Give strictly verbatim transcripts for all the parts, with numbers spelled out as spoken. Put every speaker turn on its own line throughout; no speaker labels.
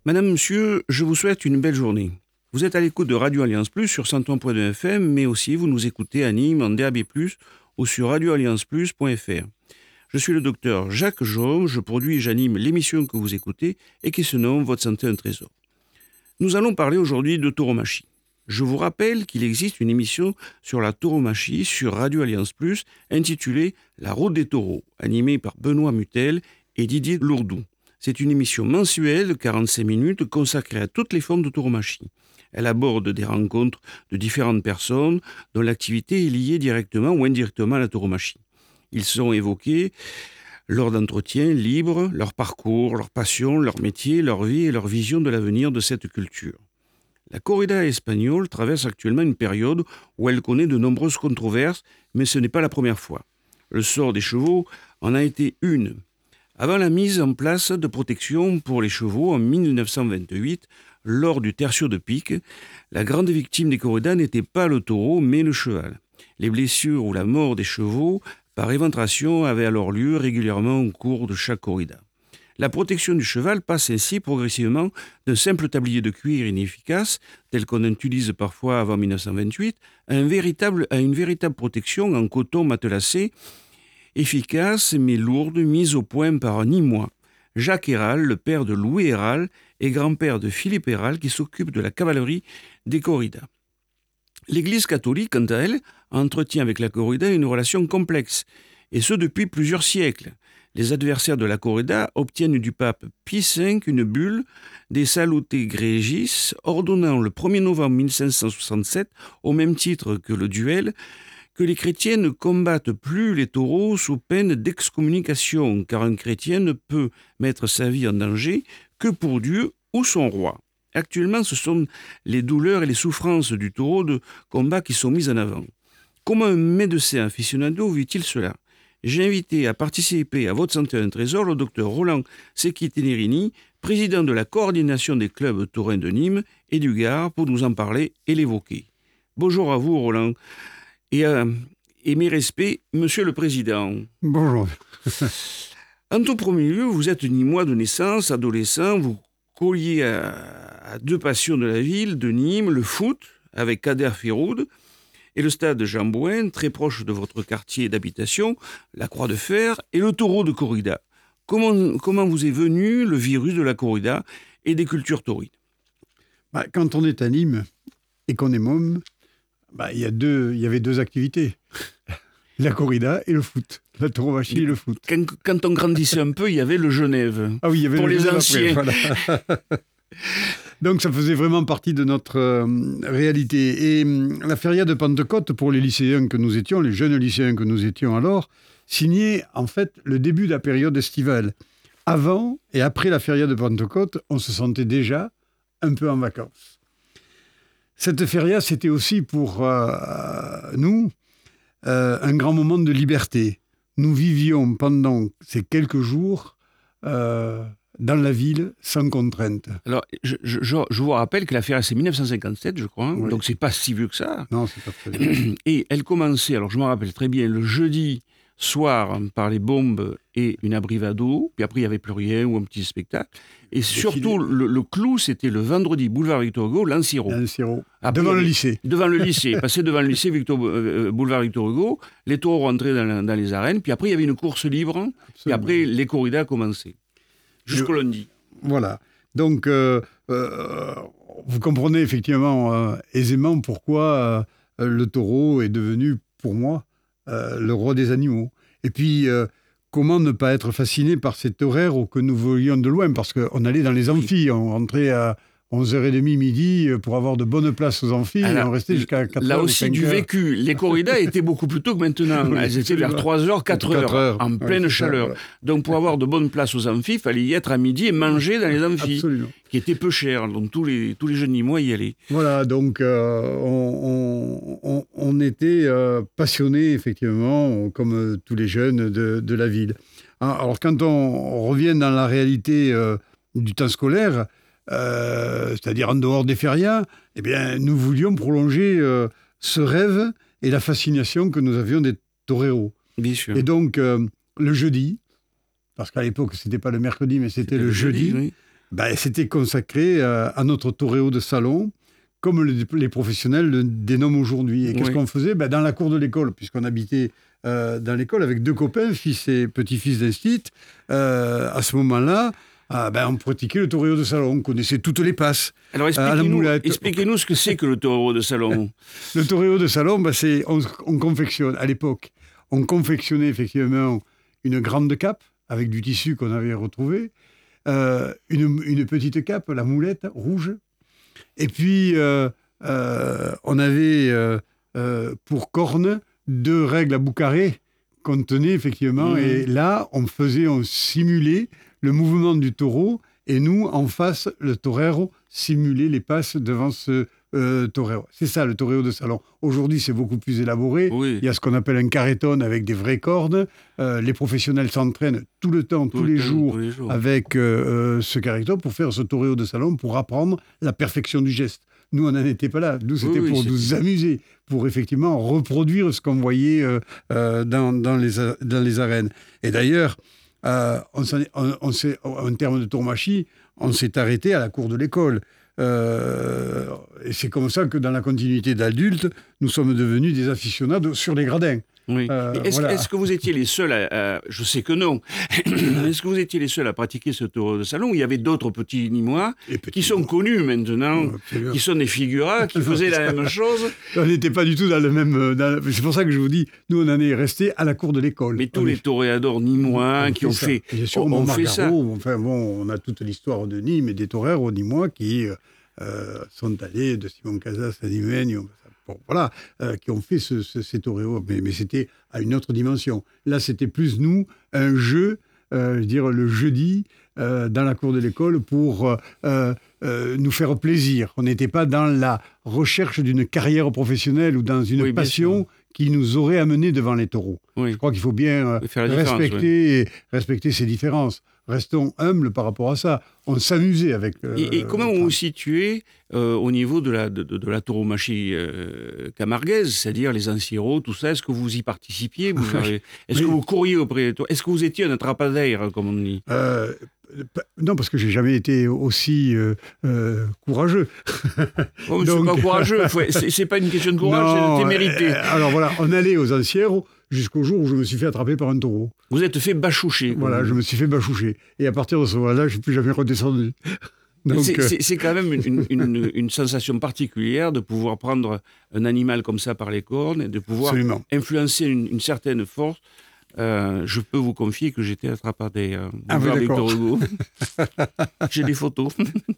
Madame, monsieur, je vous souhaite une belle journée. Vous êtes à l'écoute de Radio Alliance Plus sur cent un point deux F M, mais aussi vous nous écoutez à Nîmes en D A B plus, ou sur radio alliance plus point f r. Je suis le docteur Jacques Jaume, je produis et j'anime l'émission que vous écoutez et qui se nomme Votre santé un trésor. Nous allons parler aujourd'hui de tauromachie. Je vous rappelle qu'il existe une émission sur la tauromachie sur Radio Alliance Plus intitulée La route des taureaux, animée par Benoît Mutel et Didier Lourdou. C'est une émission mensuelle de quarante-cinq minutes consacrée à toutes les formes de tauromachie. Elle aborde des rencontres de différentes personnes dont l'activité est liée directement ou indirectement à la tauromachie. Ils seront évoqués lors d'entretiens libres, leur parcours, leur passion, leur métier, leur vie et leur vision de l'avenir de cette culture. La corrida espagnole traverse actuellement une période où elle connaît de nombreuses controverses, mais ce n'est pas la première fois. Le sort des chevaux en a été une. Avant la mise en place de protection pour les chevaux en mille neuf cent vingt-huit, lors du tercio de pique, la grande victime des corridas n'était pas le taureau, mais le cheval. Les blessures ou la mort des chevaux par éventration avaient alors lieu régulièrement au cours de chaque corrida. La protection du cheval passe ainsi progressivement d'un simple tablier de cuir inefficace, tel qu'on utilise parfois avant mille neuf cent vingt-huit, à, un véritable, à une véritable protection en coton matelassé, efficace mais lourde, mise au point par un Nîmois, Jacques Héral, le père de Louis Héral et grand-père de Philippe Héral, qui s'occupe de la cavalerie des corridas. L'Église catholique, quant à elle, entretient avec la corrida une relation complexe, et ce depuis plusieurs siècles. Les adversaires de la corrida obtiennent du pape Pie cinq une bulle des Salute Gregis, ordonnant le premier novembre mille cinq cent soixante-sept, au même titre que le duel, que les chrétiens ne combattent plus les taureaux sous peine d'excommunication, car un chrétien ne peut mettre sa vie en danger que pour Dieu ou son roi. Actuellement, ce sont les douleurs et les souffrances du taureau de combat qui sont mises en avant. Comment un médecin aficionado vit-il cela ? J'ai invité à participer à Votre santé un trésor le docteur Roland Secchi-Tenerini, président de la coordination des clubs taurins de Nîmes et du Gard, pour nous en parler et l'évoquer. Bonjour à vous, Roland. Et, euh, et mes respects, monsieur le président.
Bonjour.
En tout premier lieu, vous êtes Nîmois de naissance, adolescent, vous colliez à, à deux passions de la ville, de Nîmes, le foot, avec Kader Firoud, et le stade Jean Bouin, très proche de votre quartier d'habitation, la Croix de Fer, et le taureau de corrida. Comment, comment vous est venu le virus de la corrida et des cultures taurines ?
Bah, quand on est à Nîmes et qu'on est môme, bah, il y a deux, il y avait deux activités. La corrida et le foot. La tauromachie et le foot.
Quand, quand on grandissait un peu, il y avait le Genève.
Ah oui, il y avait
pour
le
les
Genève
anciens.
Après, voilà. Donc ça faisait vraiment partie de notre euh, réalité. Et euh, la feria de Pentecôte, pour les lycéens que nous étions, les jeunes lycéens que nous étions alors, signait en fait le début de la période estivale. Avant et après la feria de Pentecôte, on se sentait déjà un peu en vacances. Cette feria, c'était aussi pour euh, nous euh, un grand moment de liberté. Nous vivions pendant ces quelques jours euh, dans la ville sans contrainte.
Alors, je, je, je vous rappelle que la feria, c'est mille neuf cent cinquante-sept, je crois, hein,
Oui.
donc c'est pas si vieux que ça.
Non, c'est pas très bien.
Et elle commençait, alors je me rappelle très bien, le jeudi soir par les bombes et une abrivado, puis après il n'y avait plus rien ou un petit spectacle. Et surtout, le, le clou, c'était le vendredi, boulevard Victor Hugo, l'Ansiro.
L'Ansiro,
Après,
devant le
avait,
lycée.
Devant le lycée, passé devant le lycée, Victor, euh, boulevard Victor Hugo, les taureaux rentraient dans, dans les arènes, puis après il y avait une course libre, Absolument. Et après les corridas commençaient, jusqu'au Je... lundi.
Voilà. Donc, euh, euh, vous comprenez effectivement euh, aisément pourquoi euh, le taureau est devenu, pour moi, euh, le roi des animaux. Et puis, euh, comment ne pas être fasciné par cet horaire que nous voyions de loin ? Parce qu'on allait dans les amphis, on rentrait à onze heures trente, midi, pour avoir de bonnes places aux amphis,
Alors,
et on restait jusqu'à quatre heures.
Là aussi, du
heures.
vécu. Les corridas étaient beaucoup plus tôt que maintenant. Oui, Elles étaient vers trois heures, quatre heures, en pleine ouais, chaleur. Ça, voilà. Donc, pour avoir de bonnes places aux amphis, il fallait y être à midi et manger dans les amphis, Absolument. Qui étaient peu chers. Donc, tous les, tous les jeunes Nîmois y allaient.
Voilà, donc euh, on, on, on était euh, passionnés, effectivement, comme euh, tous les jeunes de, de la ville. Alors, quand on revient dans la réalité euh, du temps scolaire, Euh, c'est-à-dire en dehors des férias, eh bien, nous voulions prolonger euh, ce rêve et la fascination que nous avions des toreros.
Bien sûr.
Et donc, euh, le jeudi, parce qu'à l'époque, ce n'était pas le mercredi, mais c'était, c'était le, le jeudi, jeudi oui. ben, c'était consacré à, à notre toréo de salon, comme le, les professionnels le dénomment aujourd'hui. Et qu'est-ce oui. qu'on faisait ben, dans la cour de l'école, puisqu'on habitait euh, dans l'école avec deux copains, fils et petits-fils d'instit, euh, à ce moment-là, euh, ben, on pratiquait le toréo de salon, on connaissait toutes les passes.
Alors expliquez-nous, euh, expliquez-nous ce que c'est que le toréo de salon.
Le toréo de salon, ben, c'est, on, on confectionne, à l'époque, on confectionnait effectivement une grande cape avec du tissu qu'on avait retrouvé, euh, une, une petite cape, la moulette rouge. Et puis, euh, euh, on avait euh, euh, pour corne deux règles à bout carré qu'on tenait effectivement. Mmh. Et là, on faisait, on simulait le mouvement du taureau. Et nous, en face, le torero simulait les passes devant ce euh, torero. C'est ça, le torero de salon. Aujourd'hui, c'est beaucoup plus élaboré. Oui. Il y a ce qu'on appelle un carreton avec des vraies cordes. Euh, les professionnels s'entraînent tout le temps, tout tous, les temps, jours, tous les jours, avec euh, ce carreton pour faire ce torero de salon, pour apprendre la perfection du geste. Nous, on n'en était pas là. Nous, c'était oui, pour oui, nous c'était... amuser, pour effectivement reproduire ce qu'on voyait euh, euh, dans, dans, les, dans les arènes. Et d'ailleurs, euh, on, on, on s'est, en termes de tourmachie, on s'est arrêté à la cour de l'école. Euh, et c'est comme ça que dans la continuité d'adultes, nous sommes devenus des aficionados sur les gradins.
Oui. Euh, est-ce, voilà. est-ce que vous étiez les seuls à, à... Je sais que non. Est-ce que vous étiez les seuls à pratiquer ce taureau de salon? Il y avait d'autres petits Nîmois qui sont connus maintenant, oh, qui sont des figuras, qui faisaient la même chose.
On n'était pas du tout dans le même... Dans... C'est pour ça que je vous dis, nous, on en est restés à la cour de l'école.
Mais tous on les est... toréadors nîmois on qui ont fait,
Bien sûr,
on,
on
fait ça.
Enfin, bon, on a toute l'histoire de Nîmes et des toreros nîmois qui euh, sont allés de Simon Casas à Nîmes. Bon, voilà, euh, qui ont fait ce, ce, ces toréos, mais, mais c'était à une autre dimension. Là, c'était plus, nous, un jeu, euh, je veux dire, le jeudi, euh, dans la cour de l'école, pour euh, euh, nous faire plaisir. On n'était pas dans la recherche d'une carrière professionnelle ou dans une oui, passion qui nous aurait amenés devant les taureaux. Oui. Je crois qu'il faut bien euh, respecter, oui. respecter ces différences. Restons humbles par rapport à ça. On s'amusait avec... Euh,
et, et comment vous vous situez euh, au niveau de la, de, de la tauromachie euh, camarguaise, c'est-à-dire les encierros, tout ça? Est-ce que vous y participiez? vous avez, Est-ce oui. que vous couriez auprès de toi? Est-ce que vous étiez un attrapadaire, comme on dit?
euh, Non, parce que j'ai jamais été aussi euh, euh, courageux.
Oh, Donc... C'est pas courageux. c'est, c'est pas une question de courage, non, c'est mérité.
Euh, alors voilà, on allait aux encierros jusqu'au jour où je me suis fait attraper par un taureau.
Vous êtes fait bachoucher.
Voilà, je me suis fait bachoucher. Et à partir de ce moment-là, je ne suis plus jamais redescendu.
Donc, c'est, c'est, c'est quand même une, une, une sensation particulière de pouvoir prendre un animal comme ça par les cornes et de pouvoir Absolument. influencer une, une certaine force. Euh, je peux vous confier que j'étais attrapadaire.
Ah oui, d'accord.
J'ai des photos.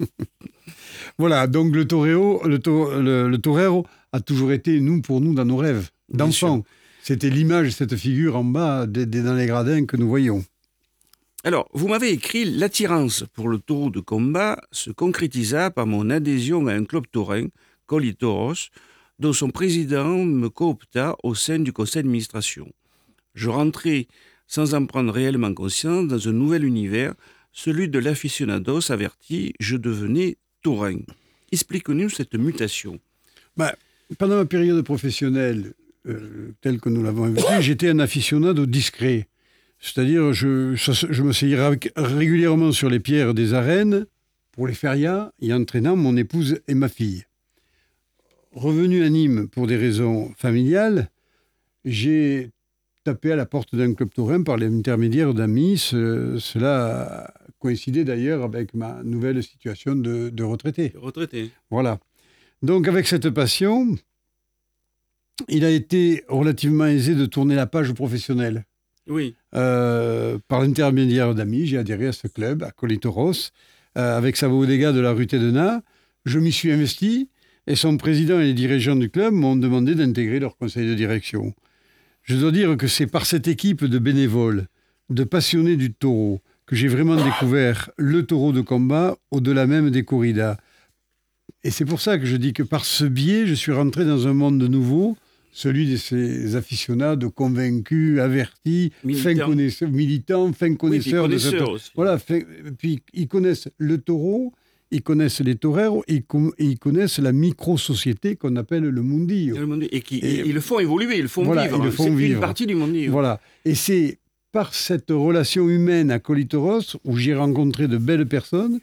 Voilà, donc le torero, le, to, le, le torero a toujours été, nous, pour nous, dans nos rêves d'enfants. C'était l'image, cette figure en bas, de, de, dans les gradins que nous voyions.
Alors, vous m'avez écrit « L'attirance pour le taureau de combat se concrétisa par mon adhésion à un club taurin, Colitoros, dont son président me coopta au sein du conseil d'administration. Je rentrais, sans en prendre réellement conscience, dans un nouvel univers, celui de l'aficionados averti, je devenais taurin. Expliquez-nous cette mutation. »
Ben, pendant ma période professionnelle, Euh, tel que nous l'avons évoqué, j'étais un aficionado discret. C'est-à-dire, je, je me seyais régulièrement sur les pierres des arènes pour les férias et entraînant mon épouse et ma fille. Revenu à Nîmes pour des raisons familiales, j'ai tapé à la porte d'un club taurin par l'intermédiaire d'amis. Ce, cela coïncidait d'ailleurs avec ma nouvelle situation de, de retraité.
Retraité.
Voilà. Donc, avec cette passion... il a été relativement aisé de tourner la page professionnelle.
Oui.
Euh, par l'intermédiaire d'amis, j'ai adhéré à ce club, à Colitoros, euh, avec sa bodega de la rue Tédena. Je m'y suis investi et son président et les dirigeants du club m'ont demandé d'intégrer leur conseil de direction. Je dois dire que c'est par cette équipe de bénévoles, de passionnés du taureau, que j'ai vraiment découvert le taureau de combat au-delà même des corridas. Et c'est pour ça que je dis que par ce biais, je suis rentré dans un monde nouveau, celui de ces aficionados convaincus, avertis,
militants,
fin connaisseurs, militants, fin connaisseurs.
Oui,
de cette...
aussi.
Voilà, fin... puis ils connaissent le taureau, ils connaissent les toreros, et ils connaissent la micro-société qu'on appelle le mundillo.
Le mundillo. Et, qui, et ils le font évoluer, ils le font
voilà,
vivre.
Ils le font
c'est
vivre.
une partie du mundillo.
Voilà, et c'est par cette relation humaine à Colitoros, où j'ai rencontré de belles personnes,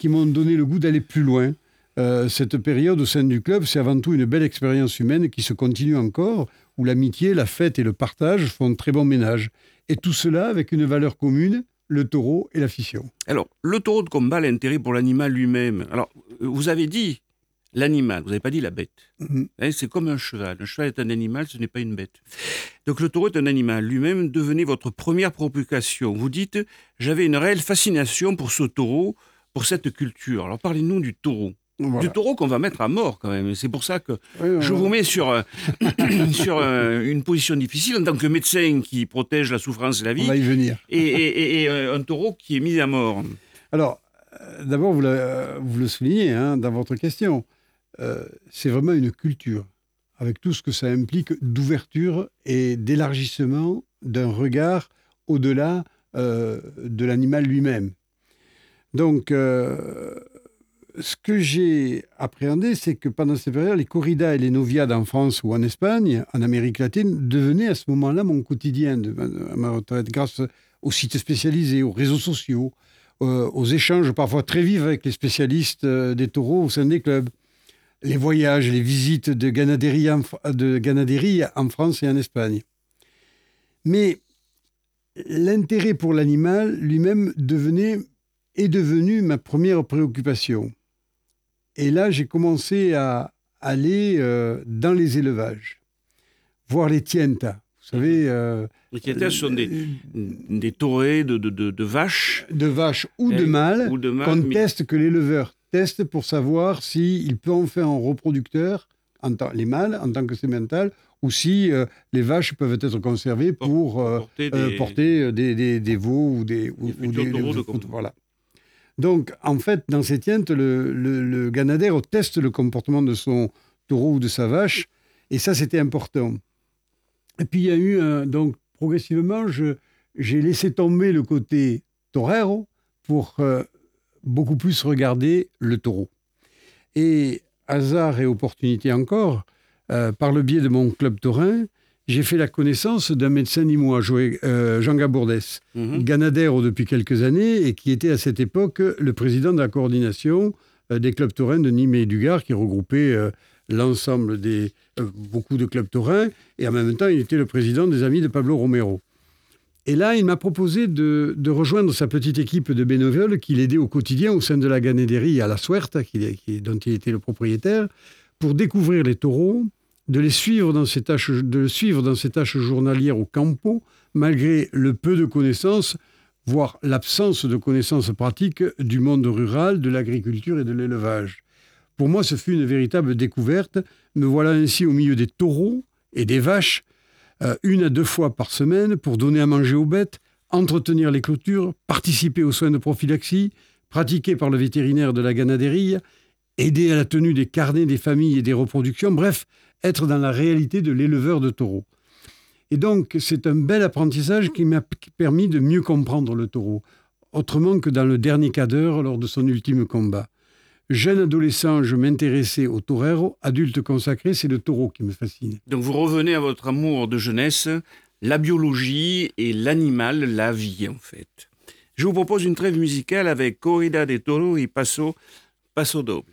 qui m'ont donné le goût d'aller plus loin. Euh, cette période au sein du club, c'est avant tout une belle expérience humaine qui se continue encore, où l'amitié, la fête et le partage font très bon ménage. Et tout cela avec une valeur commune, le taureau et la fission.
Alors, le taureau de combat, l'intérêt pour l'animal lui-même. Alors, vous avez dit l'animal, vous n'avez pas dit la bête. Mm-hmm. C'est comme un cheval. Un cheval est un animal, ce n'est pas une bête. Donc, le taureau est un animal. Lui-même devenait votre première préoccupation. Vous dites, j'avais une réelle fascination pour ce taureau, pour cette culture. Alors, parlez-nous du taureau. Voilà. Du taureau qu'on va mettre à mort quand même. C'est pour ça que oui, je vous mets sur, euh, sur euh, une position difficile en tant que médecin qui protège la souffrance et la vie.
On va y venir.
Et, et, et, et euh, un taureau qui est mis à mort.
Alors, euh, d'abord, vous, la, vous le soulignez hein, dans votre question. Euh, c'est vraiment une culture, avec tout ce que ça implique d'ouverture et d'élargissement d'un regard au-delà euh, de l'animal lui-même. Donc... Euh, Ce que j'ai appréhendé, c'est que pendant cette période, les corridas et les noviades en France ou en Espagne, en Amérique latine, devenaient à ce moment-là mon quotidien de ma retraite, grâce aux sites spécialisés, aux réseaux sociaux, euh, aux échanges parfois très vifs avec les spécialistes euh, des taureaux au sein des clubs, les voyages, les visites de ganaderie en, de ganaderie en France et en Espagne. Mais l'intérêt pour l'animal lui-même devenait, est devenu ma première préoccupation. Et là, j'ai commencé à aller euh, dans les élevages, voir les tientas. Vous savez... Euh,
les tientas, ce sont des, des taurets de, de, de, de vaches.
De vaches ou de mâles,
ou de mâles
qu'on
mais...
teste, que l'éleveur teste pour savoir s'il peut en faire un reproducteur, en tant, les mâles, en tant que sémental, ou si euh, les vaches peuvent être conservées pour, pour euh, porter, des... Euh, porter des, des, des veaux ou des... Ou,
des,
ou des,
taureaux
des,
de
des voilà. Donc, en fait, dans ces tientes, le, le, le ganadère teste le comportement de son taureau ou de sa vache, et ça, c'était important. Et puis, il y a eu, un, donc, progressivement, je, j'ai laissé tomber le côté torero pour euh, beaucoup plus regarder le taureau. Et, hasard et opportunité encore, euh, par le biais de mon club taurin, j'ai fait la connaissance d'un médecin nîmois, euh, Jean Gabourdès, mmh. ganadère depuis quelques années et qui était à cette époque le président de la coordination euh, des clubs taurins de Nîmes et du Gard, qui regroupait euh, l'ensemble des euh, beaucoup de clubs taurins, et en même temps, il était le président des Amis de Pablo Romero. Et là, il m'a proposé de, de rejoindre sa petite équipe de bénévoles qu'il aidait au quotidien au sein de la ganaderie à la Suerta, qui, qui, dont il était le propriétaire, pour découvrir les taureaux, de les suivre dans ses tâches, de le suivre dans ses tâches journalières au campo, malgré le peu de connaissances, voire l'absence de connaissances pratiques du monde rural, de l'agriculture et de l'élevage. Pour moi, ce fut une véritable découverte. Me voilà ainsi au milieu des taureaux et des vaches, euh, une à deux fois par semaine, pour donner à manger aux bêtes, entretenir les clôtures, participer aux soins de prophylaxie, pratiqués par le vétérinaire de la ganaderie, aider à la tenue des carnets des familles et des reproductions, bref, être dans la réalité de l'éleveur de taureaux. Et donc, c'est un bel apprentissage qui m'a permis de mieux comprendre le taureau, autrement que dans le dernier quart d'heure lors de son ultime combat. Jeune adolescent, je m'intéressais au torero. Adulte consacré, c'est le taureau qui me fascine.
Donc vous revenez à votre amour de jeunesse, la biologie et l'animal, la vie en fait. Je vous propose une trêve musicale avec Corrida de Toros et Paso, Paso Doble.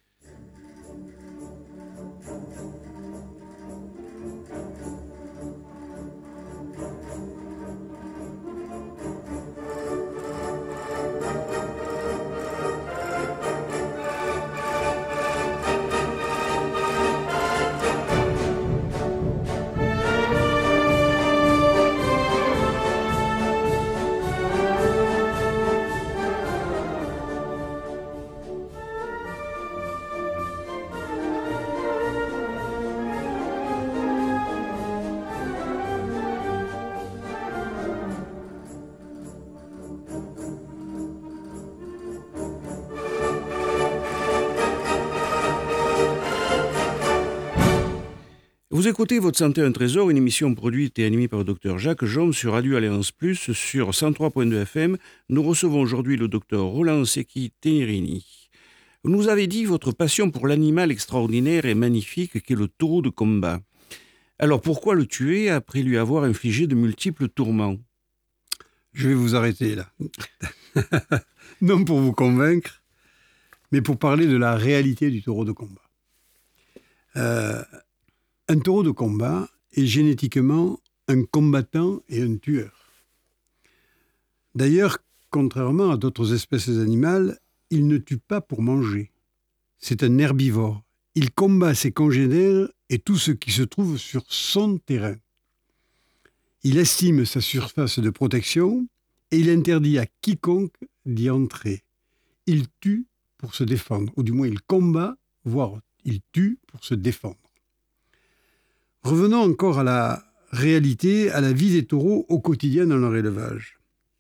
Vous écoutez Votre Santé un Trésor, une émission produite et animée par le docteur Jacques Jaume sur Radio Alliance Plus sur cent trois point deux F M. Nous recevons aujourd'hui le docteur Roland Secchi Tenerini. Vous nous avez dit votre passion pour l'animal extraordinaire et magnifique qu'est le taureau de combat. Alors pourquoi le tuer après lui avoir infligé de multiples tourments ?
Je vais vous arrêter là. Non pour vous convaincre, mais pour parler de la réalité du taureau de combat. Euh, un taureau de combat est génétiquement un combattant et un tueur. D'ailleurs, contrairement à d'autres espèces animales, il ne tue pas pour manger. C'est un herbivore. Il combat ses congénères et tout ce qui se trouve sur son terrain. Il estime sa surface de protection et il interdit à quiconque d'y entrer. Il tue pour se défendre, ou du moins il combat, voire il tue pour se défendre. Revenons encore à la réalité, à la vie des taureaux au quotidien dans leur élevage.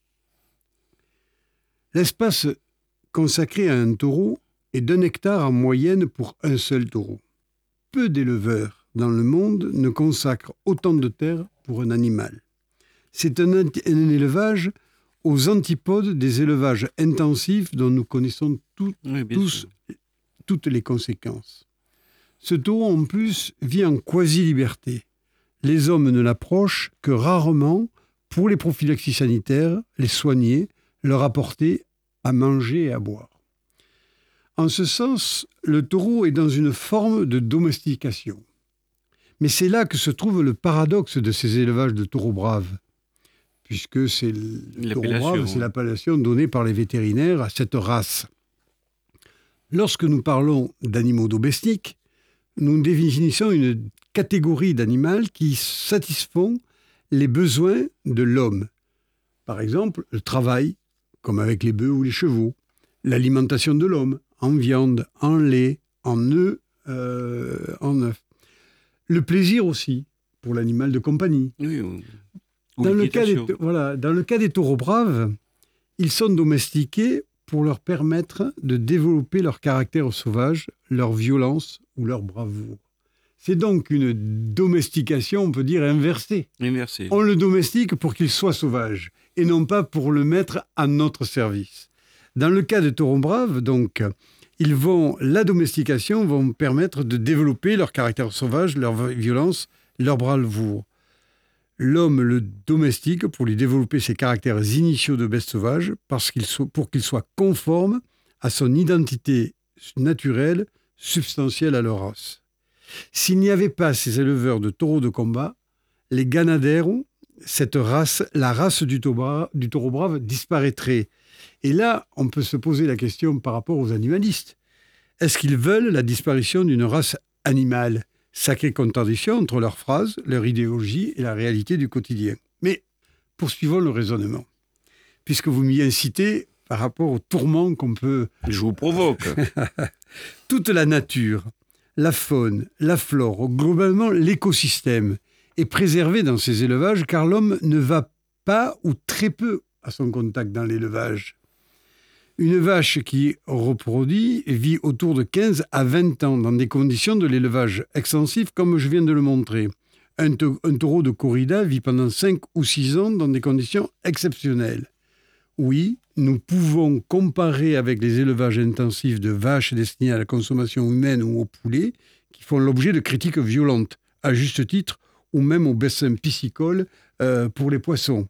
L'espace consacré à un taureau est d'un hectare en moyenne pour un seul taureau. Peu d'éleveurs dans le monde ne consacrent autant de terre pour un animal. C'est un, un élevage aux antipodes des élevages intensifs dont nous connaissons tout, oui, tous toutes les conséquences. Ce taureau, en plus, vit en quasi-liberté. Les hommes ne l'approchent que rarement pour les prophylaxies sanitaires, les soigner, leur apporter à manger et à boire. En ce sens, le taureau est dans une forme de domestication. Mais c'est là que se trouve le paradoxe de ces élevages de taureaux braves, puisque c'est le taureau brave, c'est l'appellation donnée par les vétérinaires à cette race. Lorsque nous parlons d'animaux domestiques, nous définissons une catégorie d'animaux qui satisfont les besoins de l'homme. Par exemple, le travail, comme avec les bœufs ou les chevaux, l'alimentation de l'homme, en viande, en lait, en œufs, euh, en œufs. Le plaisir aussi, pour l'animal de compagnie.
Oui, oui.
Dans le, cas des, voilà, dans le cas des taureaux braves, ils sont domestiqués pour leur permettre de développer leur caractère sauvage, leur violence ou leur bravoure. C'est donc une domestication, on peut dire, inversée.
Inversée.
On le domestique pour qu'il soit sauvage et non pas pour le mettre à notre service. Dans le cas des taureaux braves, donc, ils vont, la domestication va permettre de développer leur caractère sauvage, leur violence, leur bravoure. L'homme le domestique pour lui développer ses caractères initiaux de bête sauvage parce qu'il soit, pour qu'il soit conforme à son identité naturelle, substantielle à leur race. S'il n'y avait pas ces éleveurs de taureaux de combat, les ganaderos, cette race, la race du taureau, du taureau brave disparaîtrait. Et là, on peut se poser la question par rapport aux animalistes. Est-ce qu'ils veulent la disparition d'une race animale ? Sacrée contradiction entre leurs phrases, leur idéologie et la réalité du quotidien. Mais poursuivons le raisonnement, puisque vous m'y incitez par rapport au tourment qu'on peut...
Je vous provoque.
Toute la nature, la faune, la flore, globalement l'écosystème, est préservé dans ces élevages car l'homme ne va pas ou très peu à son contact dans l'élevage. Une vache qui reproduit vit autour de quinze à vingt ans dans des conditions de l'élevage extensif comme je viens de le montrer. Un, te- un taureau de corrida vit pendant cinq ou six ans dans des conditions exceptionnelles. Oui, nous pouvons comparer avec les élevages intensifs de vaches destinées à la consommation humaine ou au poulet qui font l'objet de critiques violentes, à juste titre, ou même au bassin piscicole euh, pour les poissons.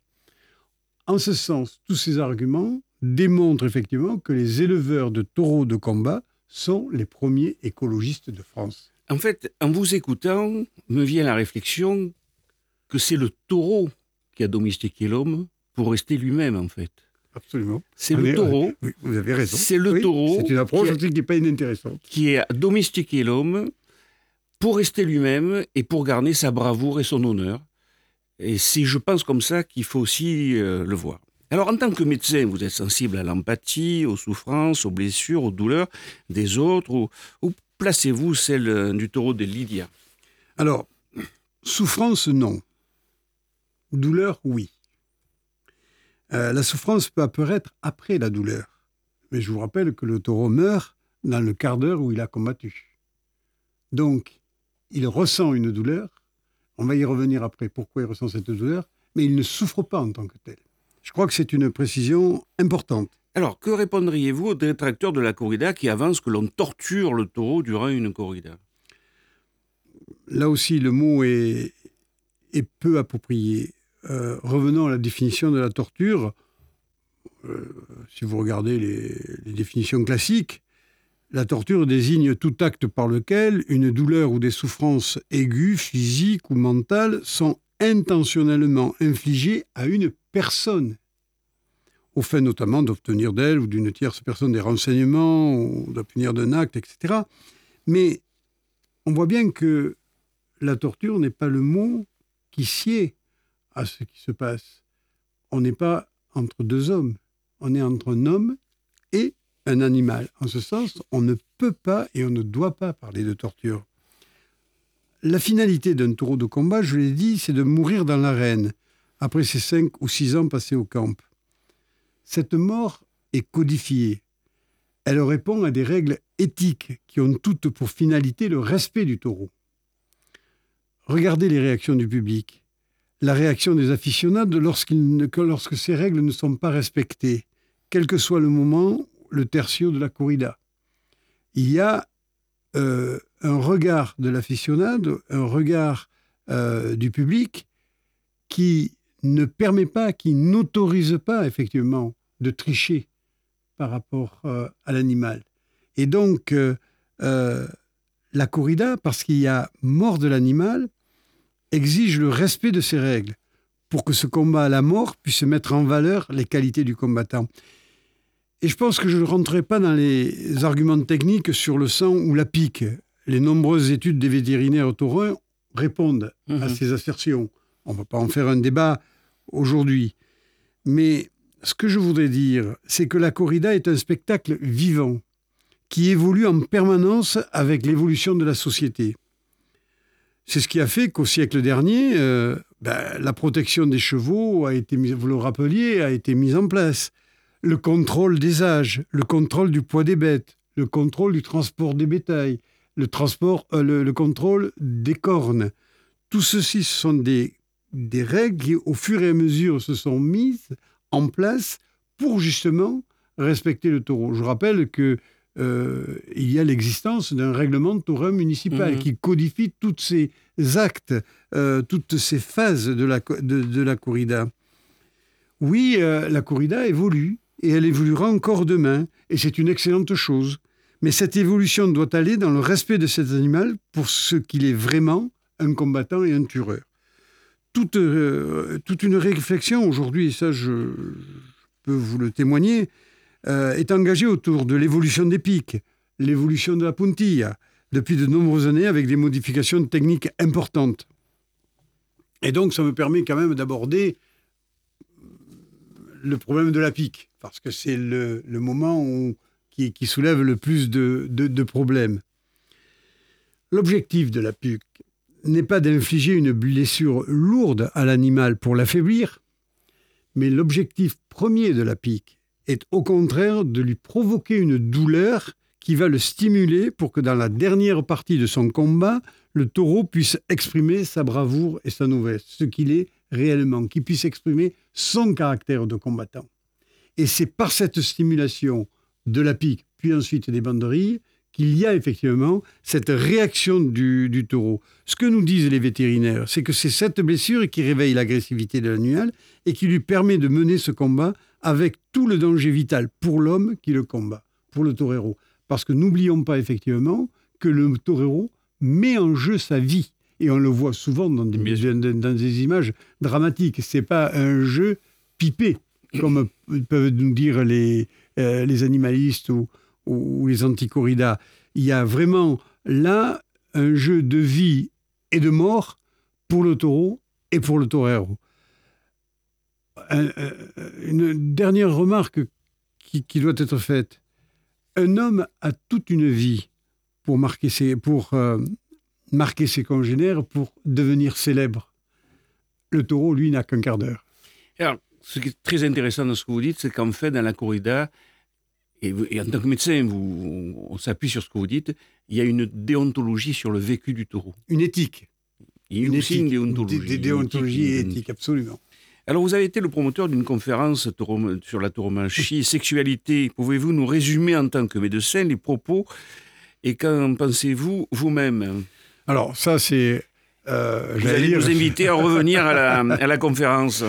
En ce sens, tous ces arguments démontre effectivement que les éleveurs de taureaux de combat sont les premiers écologistes de France.
En fait, en vous écoutant, me vient la réflexion que c'est le taureau qui a domestiqué l'homme pour rester lui-même, en fait.
Absolument.
C'est
On
le
est,
taureau.
Oui, vous avez raison.
C'est le
oui,
taureau.
C'est une approche
qui a,
aussi qui n'est pas inintéressante.
Qui a domestiqué l'homme pour rester lui-même et pour garder sa bravoure et son honneur. Et c'est, je pense, comme ça qu'il faut aussi euh, le voir. Alors, en tant que médecin, vous êtes sensible à l'empathie, aux souffrances, aux blessures, aux douleurs des autres. Où, où placez-vous celle du taureau de Lydia ?
Alors, souffrance, non. Douleur, oui. Euh, la souffrance peut apparaître après la douleur. Mais je vous rappelle que le taureau meurt dans le quart d'heure où il a combattu. Donc, il ressent une douleur. On va y revenir après pourquoi il ressent cette douleur, mais il ne souffre pas en tant que tel. Je crois que c'est une précision importante.
Alors, que répondriez-vous aux détracteurs de la corrida qui avancent que l'on torture le taureau durant une corrida ?
Là aussi, le mot est, est peu approprié. Euh, revenons à la définition de la torture. Euh, si vous regardez les, les définitions classiques, La torture désigne tout acte par lequel une douleur ou des souffrances aiguës, physiques ou mentales sont intentionnellement infligées à une personne, au fait notamment d'obtenir d'elle ou d'une tierce personne des renseignements, ou d'obtenir d'un acte, et cetera. Mais on voit bien que la torture n'est pas le mot qui sied à ce qui se passe. On n'est pas entre deux hommes, on est entre un homme et un animal. En ce sens, on ne peut pas et on ne doit pas parler de torture. La finalité d'un taureau de combat, je l'ai dit, c'est de mourir dans l'arène, après ses cinq ou six ans passés au camp. Cette mort est codifiée. Elle répond à des règles éthiques qui ont toutes pour finalité le respect du taureau. Regardez les réactions du public. La réaction des aficionados lorsqu'il, lorsque ces règles ne sont pas respectées, quel que soit le moment, le tertio de la corrida. Il y a euh, un regard de l'aficionado, un regard euh, du public qui ne permet pas, qui n'autorise pas effectivement de tricher par rapport euh, à l'animal. Et donc, euh, euh, la corrida, parce qu'il y a mort de l'animal, exige le respect de ces règles pour que ce combat à la mort puisse mettre en valeur les qualités du combattant. Et je pense que je ne rentrerai pas dans les arguments techniques sur le sang ou la pique. Les nombreuses études des vétérinaires taurins répondent mmh. à ces assertions. On ne va pas en faire un débat aujourd'hui. Mais ce que je voudrais dire, c'est que la corrida est un spectacle vivant qui évolue en permanence avec l'évolution de la société. C'est ce qui a fait qu'au siècle dernier, euh, ben, la protection des chevaux a été, vous le rappeliez, a été mise en place. Le contrôle des âges, le contrôle du poids des bêtes, le contrôle du transport des bétails, le, transport, euh, le, le contrôle des cornes. Tout ceci, ce sont des, des règles qui, au fur et à mesure, se sont mises en place pour justement respecter le taureau. Je rappelle que Euh, il y a l'existence d'un règlement taurin municipal mmh. qui codifie tous ces actes, euh, toutes ces phases de la, de, de la corrida. Oui, euh, la corrida évolue, et elle évoluera encore demain, et c'est une excellente chose. Mais cette évolution doit aller dans le respect de cet animal pour ce qu'il est vraiment, un combattant et un tueur. Toute, euh, toute une réflexion aujourd'hui, et ça je, je peux vous le témoigner, Euh, est engagé autour de l'évolution des piques, l'évolution de la puntilla, depuis de nombreuses années avec des modifications techniques importantes. Et donc, ça me permet quand même d'aborder le problème de la pique, parce que c'est le, le moment où, qui, qui soulève le plus de, de, de problèmes. L'objectif de la pique n'est pas d'infliger une blessure lourde à l'animal pour l'affaiblir, mais l'objectif premier de la pique est au contraire de lui provoquer une douleur qui va le stimuler pour que dans la dernière partie de son combat, le taureau puisse exprimer sa bravoure et sa noblesse, ce qu'il est réellement, qu'il puisse exprimer son caractère de combattant. Et c'est par cette stimulation de la pique, puis ensuite des banderilles, qu'il y a effectivement cette réaction du, du taureau. Ce que nous disent les vétérinaires, c'est que c'est cette blessure qui réveille l'agressivité de l'animal et qui lui permet de mener ce combat avec tout le danger vital pour l'homme qui le combat, pour le torero. Parce que n'oublions pas effectivement que le torero met en jeu sa vie. Et on le voit souvent dans des, dans, dans des images dramatiques. Ce n'est pas un jeu pipé, comme peuvent nous dire les, euh, les animalistes ou, ou, ou les anti-corridas. Il y a vraiment là un jeu de vie et de mort pour le taureau et pour le torero. Un, un, une dernière remarque qui, qui doit être faite. Un homme a toute une vie pour marquer ses, pour, euh, marquer ses congénères, pour devenir célèbre. Le taureau, lui, n'a qu'un quart d'heure.
Alors, ce qui est très intéressant dans ce que vous dites, c'est qu'en fait, dans la corrida, et, vous, et en tant que médecin, vous, on, on s'appuie sur ce que vous dites, il y a une déontologie sur le vécu du taureau.
Une éthique.
Il y a une aussi éthique, une déontologie.
Des, des déontologie et éthique, absolument.
Alors, vous avez été le promoteur d'une conférence sur la tauromachie et sexualité. Pouvez-vous nous résumer en tant que médecin les propos et qu'en pensez-vous vous-même?
Alors, ça, c'est...
Euh, vous allez dire... nous inviter à revenir à la, à la conférence.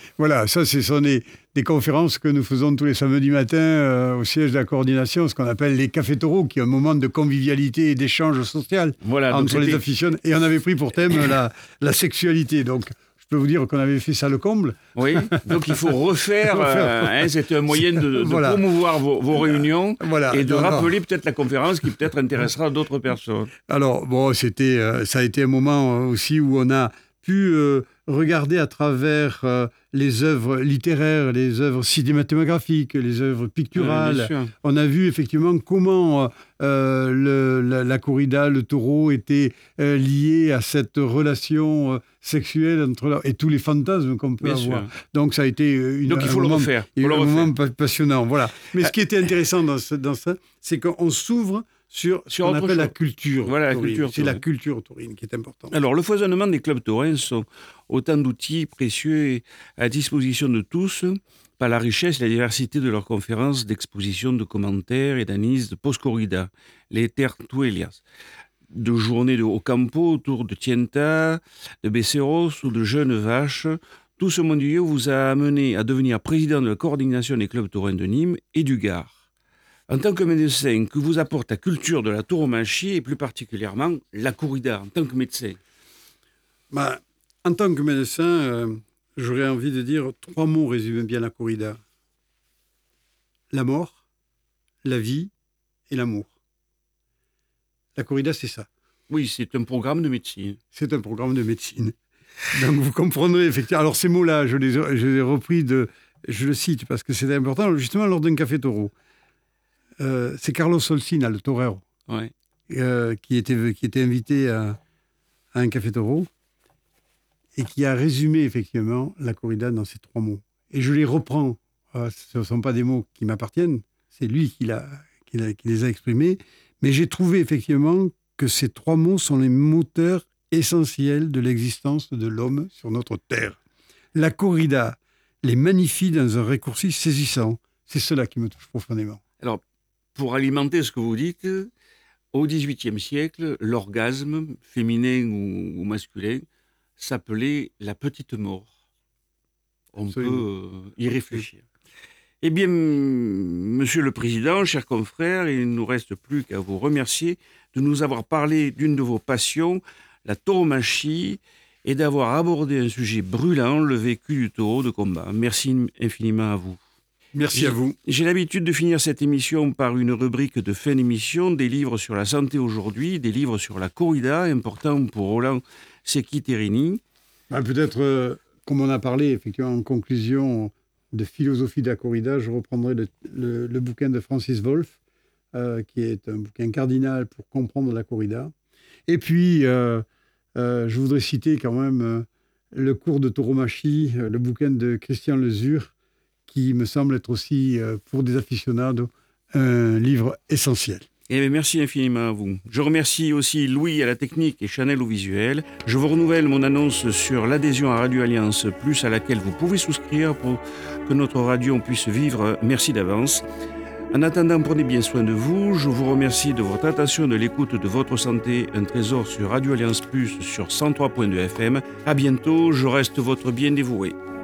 Voilà, ça, ce sont des, des conférences que nous faisons tous les samedis matins euh, au siège de la coordination, ce qu'on appelle les cafés taureaux, qui est un moment de convivialité et d'échange social
voilà,
entre
donc
les aficionados. Et on avait pris pour thème la, la sexualité. Donc, je peux vous dire qu'on avait fait ça le comble.
Oui, donc il faut refaire, euh, hein, c'est un moyen de, de voilà. promouvoir vos, vos réunions voilà. et de non, rappeler non. peut-être la conférence qui peut-être intéressera d'autres personnes.
Alors, bon, c'était, euh, ça a été un moment aussi où on a pu euh, regarder à travers euh, les œuvres littéraires, les œuvres cinématographiques, les œuvres picturales. Oui, on a vu effectivement comment euh, le, la, la corrida, le taureau étaient euh, liés à cette relation euh, sexuelle entre la... et tous les fantasmes qu'on peut bien avoir. Sûr. Donc ça a été une,
Donc il faut
un,
le
moment,
refaire.
Il
faut
un
le
moment
refaire.
passionnant. Voilà. Mais ce qui était intéressant dans, ce, dans ça, c'est qu'on s'ouvre sur, sur ce qu'on appelle chose. la culture.
Voilà, la culture
c'est taurine. la culture taurine qui est importante.
Alors, le foisonnement des clubs taurins sont autant d'outils précieux à disposition de tous par la richesse et la diversité de leurs conférences, d'expositions, de commentaires et d'analyses de post-corrida, les tertulias, de journées de Ocampo autour de Tienta, de Beceros ou de Jeunes Vaches. Tout ce mondillo vous a amené à devenir président de la coordination des clubs taurins de Nîmes et du Gard. En tant que médecin, que vous apporte la culture de la tauromachie et plus particulièrement la corrida en tant que médecin?
bah, En tant que médecin, euh, j'aurais envie de dire trois mots résument bien la corrida. La mort, la vie et l'amour. La corrida, c'est ça.
Oui, c'est un programme de médecine.
C'est un programme de médecine. Donc vous comprendrez effectivement. Alors ces mots-là, je les, je les ai repris de... Je le cite parce que c'est important, justement lors d'un café taureau. Euh, c'est Carlos Solsina, le torero,
ouais.
euh, qui, était, qui était invité à, à un café taureau et qui a résumé effectivement la corrida dans ces trois mots. Et je les reprends. Euh, ce ne sont pas des mots qui m'appartiennent, c'est lui qui, l'a, qui, l'a, qui les a exprimés. Mais j'ai trouvé effectivement que ces trois mots sont les moteurs essentiels de l'existence de l'homme sur notre terre. La corrida les magnifie dans un raccourci saisissant. C'est cela qui me touche profondément.
Alors, pour alimenter ce que vous dites, au dix-huitième siècle, l'orgasme, féminin ou, ou masculin, s'appelait la petite mort. On Absolument. peut euh, y réfléchir. Eh bien, Monsieur le Président, chers confrères, il ne nous reste plus qu'à vous remercier de nous avoir parlé d'une de vos passions, la tauromachie, et d'avoir abordé un sujet brûlant, le vécu du taureau de combat. Merci infiniment à vous.
Merci
j'ai,
à vous.
J'ai l'habitude de finir cette émission par une rubrique de fin d'émission, des livres sur la santé aujourd'hui, des livres sur la corrida, important pour Roland Secchi-Terrini.
Ah, peut-être, euh, comme on a parlé, effectivement, en conclusion de philosophie de la corrida, je reprendrai le, le, le bouquin de Francis Wolff, euh, qui est un bouquin cardinal pour comprendre la corrida. Et puis, euh, euh, je voudrais citer quand même euh, le cours de tauromachie, euh, le bouquin de Christian Lezur, qui me semble être aussi, euh, pour des aficionados, un livre essentiel.
Eh bien, merci infiniment à vous. Je remercie aussi Louis à la technique et Chanel au visuel. Je vous renouvelle mon annonce sur l'adhésion à Radio Alliance Plus, à laquelle vous pouvez souscrire pour que notre radio puisse vivre. Merci d'avance. En attendant, prenez bien soin de vous. Je vous remercie de votre attention, de l'écoute de votre santé. Un trésor sur Radio Alliance Plus sur cent trois point deux F M. À bientôt, je reste votre bien dévoué.